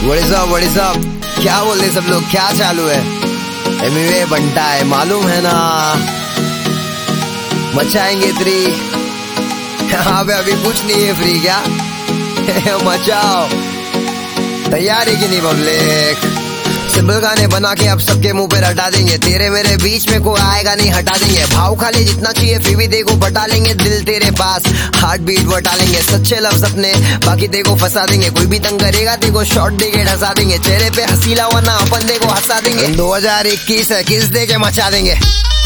What's up क्या बोल रहे सब लोग, क्या चालू है? एमिवे बनता है, मालूम है ना, मचाएंगे फ्री। यहाँ पे अभी कुछ नहीं है फ्री, क्या मचाओ, तैयार है कि नहीं पब्लिक? सिंपल गाने बना के अब सबके मुंह पे हटा देंगे, तेरे मेरे बीच में कोई आएगा नहीं, हटा देंगे। भाव खा ले जितना चाहिए फिर भी देखो बटा लेंगे, दिल तेरे पास हार्ट बीट बटा लेंगे। सच्चे लफ्ज अपने बाकी देखो फंसा देंगे, कोई भी तंग करेगा देखो शॉर्ट देके ढसा देंगे। चेहरे पे हंसी लावा ना अपन देखो हंसा देंगे। 2021 है, किस दे के मचा देंगे।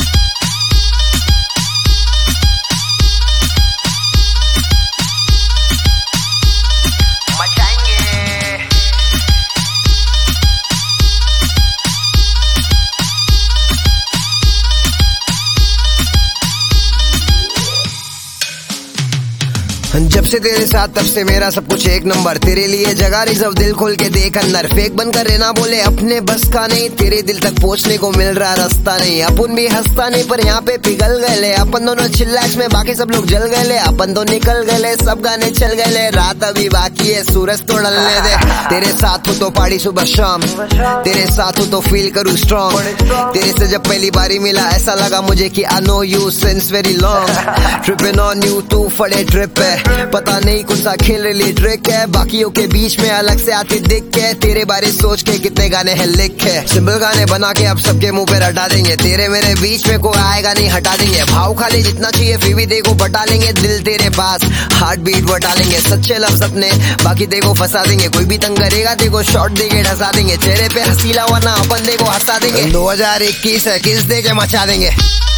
जब से तेरे साथ तब से मेरा सब कुछ एक नंबर, तेरे लिए जगह रिजर्व, दिल खोल के देख अंदर। फेक बनकर रहना बोले अपने बस का नहीं, तेरे दिल तक पहुंचने को मिल रहा रास्ता नहीं। अपन भी हंसता नहीं पर यहाँ पे पिघल गए, अपन दोनों चिल्लाच में बाकी सब लोग जल गए। अपन तो निकल गए, सब गाने चल गए, रात अभी बाकी है, सूरज तो ढलने दे। तेरे साथ हो तो पार्टी सुबह शाम, तेरे साथ हो तो फील करूँ स्ट्रॉन्ग। तेरे से जब पहली बारी मिला ऐसा लगा मुझे कि I know you since very long. Tripping on you, तू फड़े ट्रिप है, पता नहीं कौन सा खेल रही ट्रिक है। बाकियों के बीच में अलग से आती दिख के, तेरे बारे सोच के कितने गाने हैं लिख है। सिंपल गाने बना के अब सबके मुंह पे हटा देंगे, तेरे मेरे बीच में कोई आएगा नहीं, हटा देंगे। भाव खा ले जितना चाहिए फिर भी देखो बटा लेंगे, दिल तेरे पास हार्ट बीट बटा लेंगे। सच्चे लफ्ज अपने बाकी देखो फंसा देंगे, कोई भी तंग करेगा देखो शॉर्ट देके ढसा देंगे। चेहरे पे हंसी लावा ना अपन देखो हंसा देंगे। 2021 है, किस दे के मचा देंगे।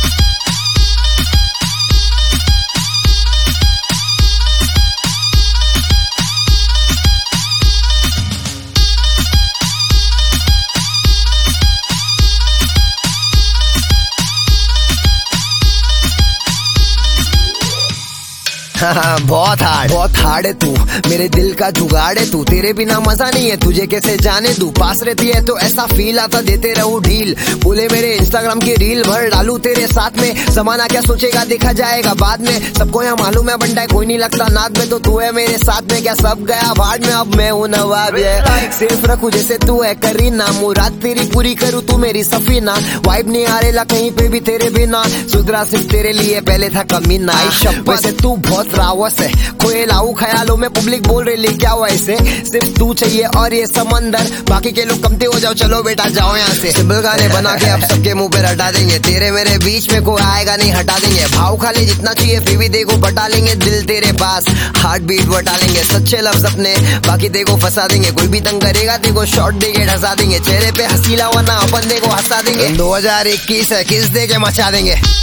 बहुत हार्ड है तू, मेरे दिल का जुगाड़ है तू, तेरे बिना मजा नहीं है, तुझे कैसे जाने तू। पास रहती है तो ऐसा फील आता, देते रहूं ढील, बोले मेरे इंस्टाग्राम की रील भर डालू तेरे साथ में। जमाना क्या सोचेगा देखा जाएगा बाद में, सबको यहाँ मालूम है बंटा है कोई नहीं लगता नाद में, तो तू है मेरे साथ में, क्या सब गया भाड़ में, अब मैं हूँ नवाब है। सिर्फ रखू जैसे तू है करीना, मुराद तेरी पूरी करूँ तू मेरी सफीना। वाइब नहीं आ रेला कहीं पे भी तेरे बिना, सुधरा सिर्फ तेरे लिए पहले था कमीना। वैसे तू बहुत रावस है, कोई लाऊ ख्यालों में पब्लिक बोल रही क्या हुआ ऐसे, सिर्फ तू चाहिए और ये समंदर, बाकी के लोग कमते हो जाओ, चलो बेटा जाओ यहाँ से। सिंपल गाने बना के अब सबके मुंह पे हटा देंगे, तेरे मेरे बीच में कोई आएगा नहीं, हटा देंगे। भाव खा ले जितना चाहिए फिर भी देखो बटा लेंगे, दिल तेरे पास हार्ट बीट बटा लेंगे। सच्चे लफ्ज अपने बाकी देखो फंसा देंगे, कोई भी तंग करेगा देखो शॉर्ट देके ढसा देंगे। चेहरे पे हंसी लावा ना अपन देखो हंसा देंगे। 2021 है, किस दे के मचा देंगे।